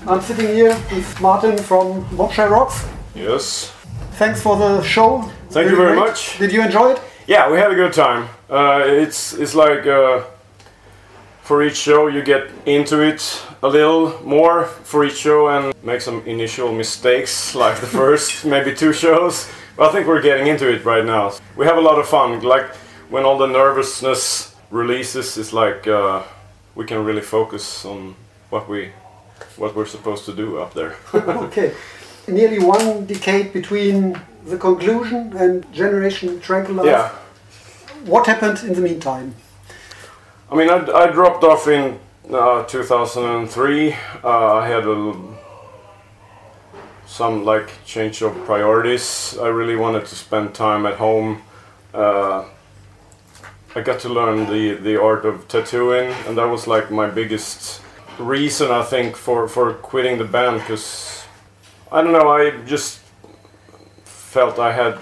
I'm sitting here with Martin from Bombshell Rocks. Yes. Thanks for the show. Thank you very much. Did you enjoy it? Yeah, we had a good time. It's like for each show you get into it a little more for each show and make some initial mistakes like the first maybe 2 shows. But I think we're getting into it right now. We have a lot of fun. Like when all the nervousness releases, it's like we can really focus on what we're supposed to do up there. Okay. Nearly 1 decade between the conclusion and Generation Tranquilize. Yeah. What happened in the meantime? I mean, I dropped off in 2003. I had some like change of priorities. I really wanted to spend time at home. I got to learn the art of tattooing, and that was like my biggest reason, I think, for quitting the band, because I don't know, I just felt I had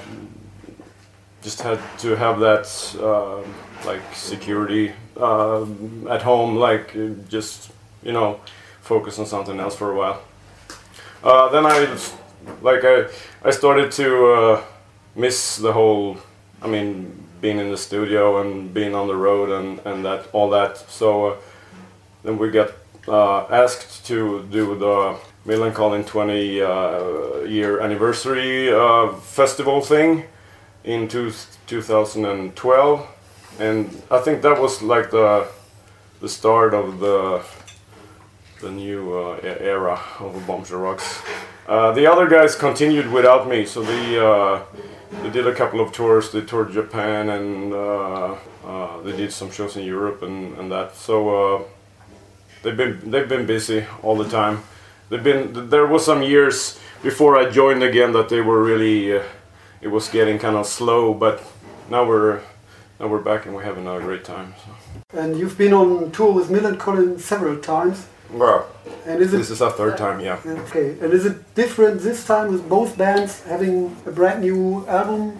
to have that like security at home, like just, you know, focus on something else for a while. Then I started to miss the whole, I mean, being in the studio and being on the road and that all that. So then we got asked to do the Millencolin 20-year anniversary festival thing in 2012, and I think that was like the start of the new era of Bombshell Rocks. The other guys continued without me, so they did a couple of tours. They toured Japan and they did some shows in Europe and that. So they've been busy all the time. There was some years before I joined again that they were really it was getting kind of slow, but now we're back and we're having a great time. So. And you've been on tour with Millencolin several times. Well, and this is our 3rd time, yeah. Okay, and is it different this time with both bands having a brand new album?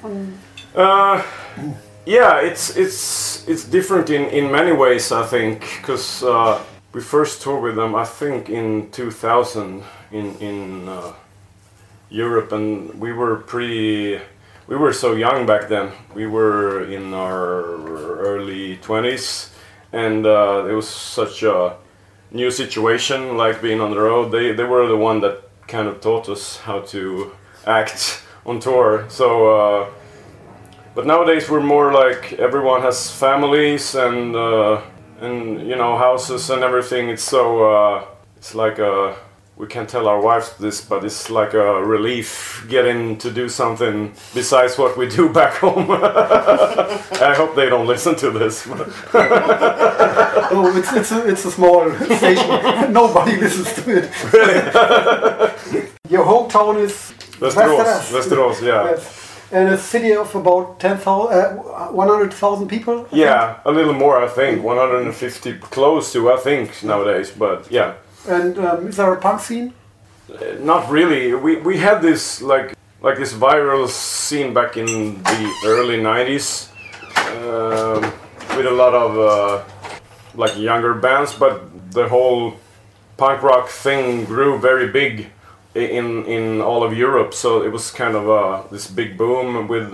Yeah, it's different in many ways, I think, because we first toured with them, I think, in 2000 in Europe, and we were so young back then. We were in our early 20s, and it was such a new situation, like being on the road. They were the one that kind of taught us how to act on tour. So, but nowadays we're more like everyone has families and you know, houses and everything. It's so it's like we can't tell our wives this, but it's like a relief getting to do something besides what we do back home. I hope they don't listen to this. Oh, it's a small station. Nobody listens to it. Really? Your hometown is Västerås, yeah. Yes. And a city of about 100,000 people? Yeah, a little more, I think. 150, close to, I think, nowadays, but yeah. And is there a punk scene? Not really. We had this like this viral scene back in the early 90s with a lot of like younger bands, but the whole punk rock thing grew very big in all of Europe, so it was kind of this big boom with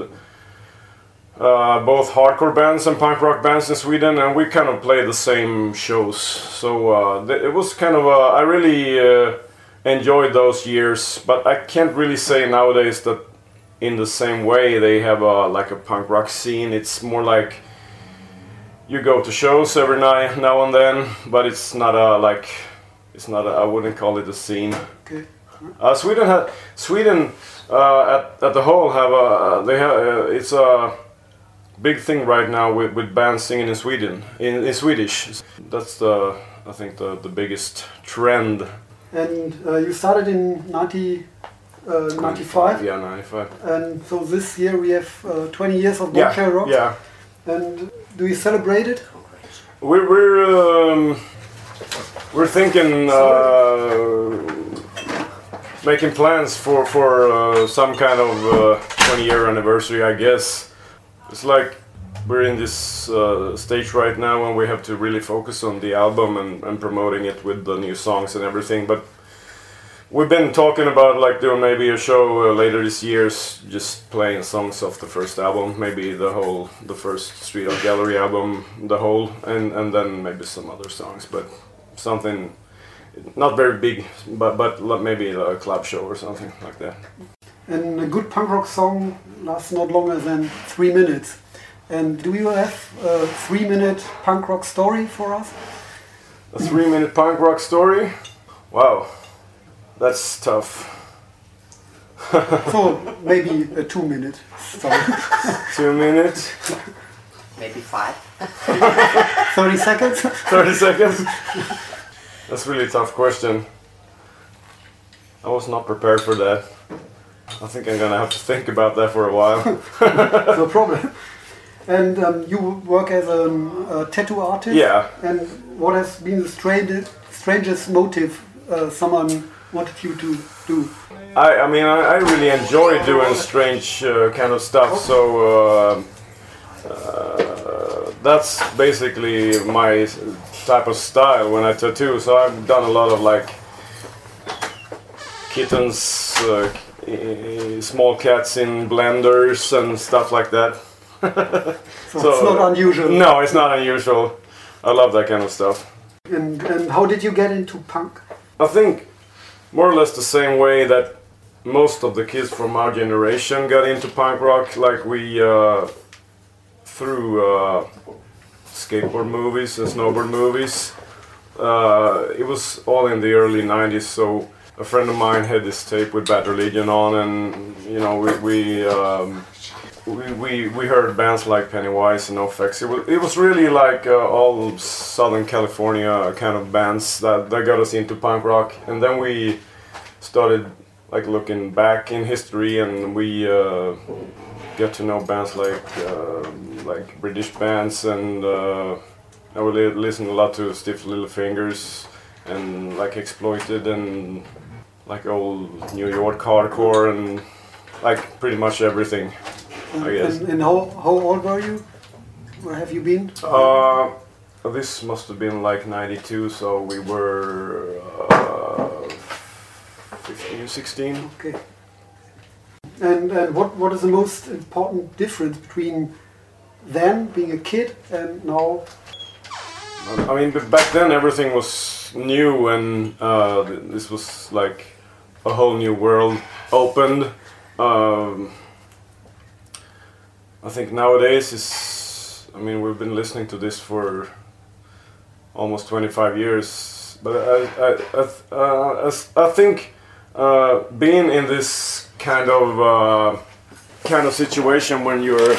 both hardcore bands and punk rock bands in Sweden, and we kind of played the same shows. So it was kind of I really enjoyed those years, but I can't really say nowadays that in the same way they have like a punk rock scene. It's more like you go to shows every night now and then, but it's not I wouldn't call it a scene. Okay. Sweden at the whole have it's a big thing right now with bands singing in Sweden in Swedish. That's I think the biggest trend. And you started in 95. Yeah, 95. And so this year we have 20 years of Bombshell Rocks. Yeah. And do you celebrate it? We're thinking making plans for some kind of 20-year anniversary, I guess. It's like we're in this stage right now when we have to really focus on the album and promoting it with the new songs and everything. But we've been talking about like doing maybe a show later this year, just playing songs off the first album, maybe the first Street Art Gallery album, the whole, and then maybe some other songs, but something not very big, but maybe a club show or something like that. And a good punk rock song lasts not longer than 3 minutes. And do you have a 3-minute punk rock story for us? A 3-minute punk rock story? Wow, that's tough. So maybe a 2-minute story. 2 minutes? Maybe 5. 30 seconds? 30 seconds? That's a really tough question. I was not prepared for that. I think I'm gonna have to think about that for a while. No problem. And you work as a tattoo artist? Yeah. And what has been the strangest motive someone wanted you to do? I mean, I really enjoy doing strange kind of stuff, so that's basically my type of style when I tattoo. So I've done a lot of like kittens, small cats in blenders and stuff like that. So it's not unusual. No, it's not unusual. I love that kind of stuff. And how did you get into punk? I think more or less the same way that most of the kids from our generation got into punk rock, like we through skateboard movies and snowboard movies. It was all in the early 90s, so a friend of mine had this tape with Bad Religion on, and you know we heard bands like Pennywise and NoFX. It was really like all Southern California kind of bands that got us into punk rock, and then we started like looking back in history, and we get to know bands like British bands, and I would listen a lot to Stiff Little Fingers and like Exploited and like old New York hardcore and like pretty much everything, I guess. And how old were you? Where have you been? This must have been like 92, so we were 15, 16. Okay. And what is the most important difference between then being a kid and now? I mean, back then everything was new, and this was like a whole new world opened. I think nowadays I mean, we've been listening to this for almost 25 years, but I think being in this kind of situation when you're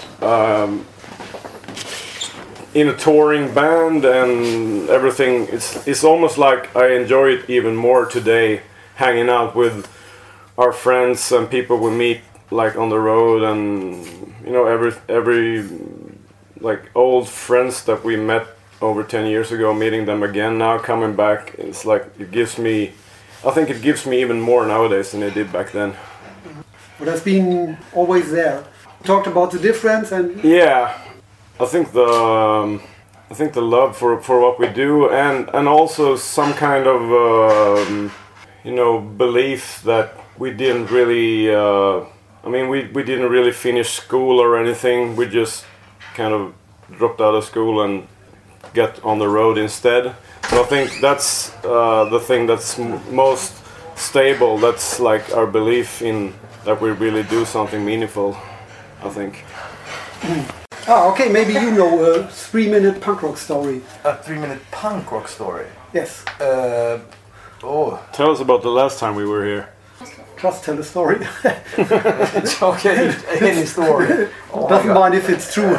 in a touring band and everything, it's almost like I enjoy it even more today, hanging out with our friends and people we meet like on the road, and you know, every like old friends that we met over 10 years ago, meeting them again now, coming back, it's like I think it gives me even more nowadays than it did back then. But has been always there. Talked about the difference, and yeah, I think the love for what we do, and also some kind of you know, belief that we didn't really I mean, we didn't really finish school or anything. We just kind of dropped out of school and got on the road instead. So I think that's the thing that's most stable. That's like our belief in that we really do something meaningful, I think. okay, maybe you know a 3-minute punk rock story. A 3-minute punk rock story? Yes. Tell us about the last time we were here. Just tell a story. Okay, any story. Doesn't mind if it's true.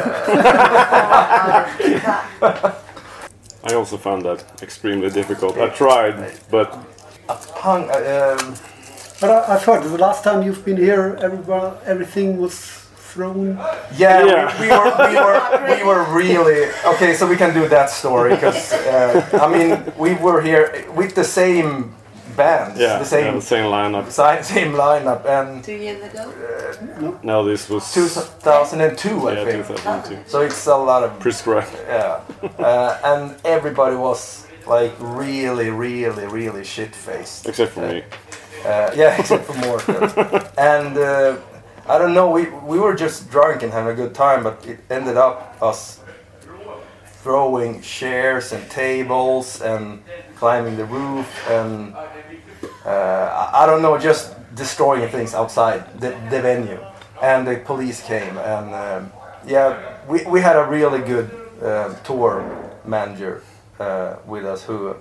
I also found that extremely difficult. I tried, but A punk... But I've heard the last time you've been here, everything was thrown. Yeah, Yeah. we were really... Okay, so we can do that story, because, I mean, we were here with the same bands, the same lineup. same lineup, and 2 years ago? No, this was 2002, I think. 2002. So it's a lot of... Prescribed. Yeah, and everybody was like really shit-faced. Except for me. Yeah, except for Morten. And I don't know, we were just drunk and having a good time, but it ended up us throwing chairs and tables and climbing the roof and I don't know, just destroying things outside the venue. And the police came and we had a really good tour manager with us who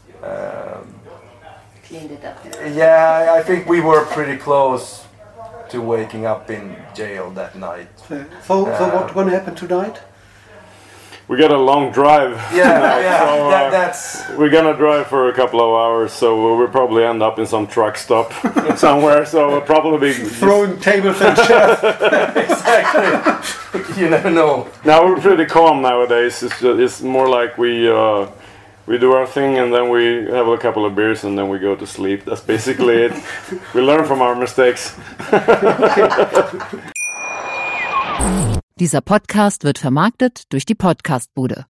Cleaned it up. yeah, I think we were pretty close to waking up in jail that night. So what's going to happen tonight? We got a long drive. Yeah, so, that's we're gonna drive for a couple of hours, so we'll probably end up in some truck stop somewhere. So we'll probably be Throwing tables and chairs. exactly. You never know. Now we're pretty calm nowadays. It's more like we do our thing and then we have a couple of beers and then we go to sleep. That's basically it. We learn from our mistakes. Dieser Podcast wird vermarktet durch die Podcastbude.